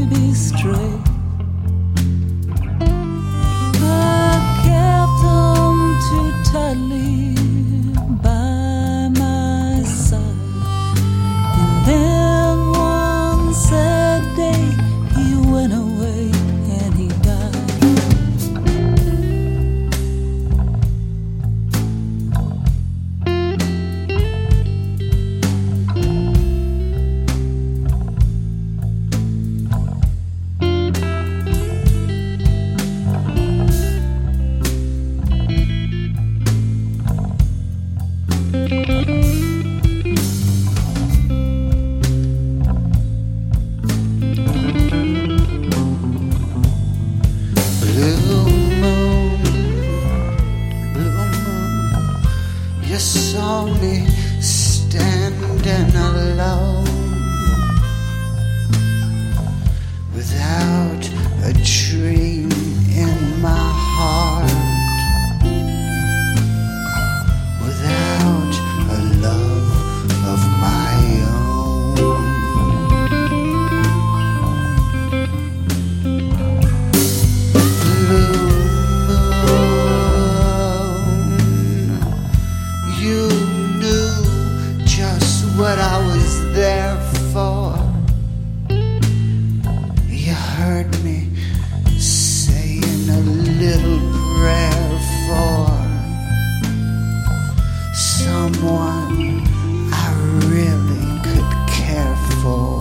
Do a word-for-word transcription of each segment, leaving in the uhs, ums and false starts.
be straight. I kept them too tightly by my side, and then one sad day he went away and he died. You saw me standing alone, without a dream in my heart, without a love of my own. Blue moon, you knew just what I was there for. You heard me saying a little prayer for someone I really could care for.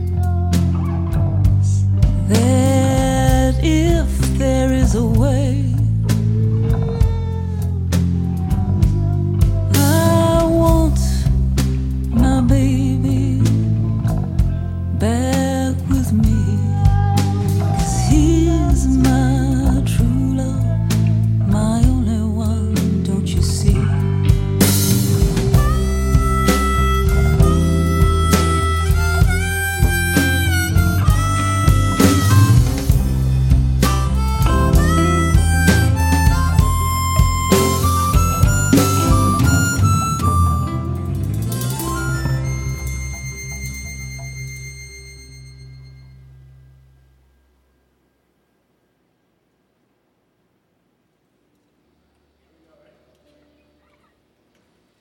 That if there is a way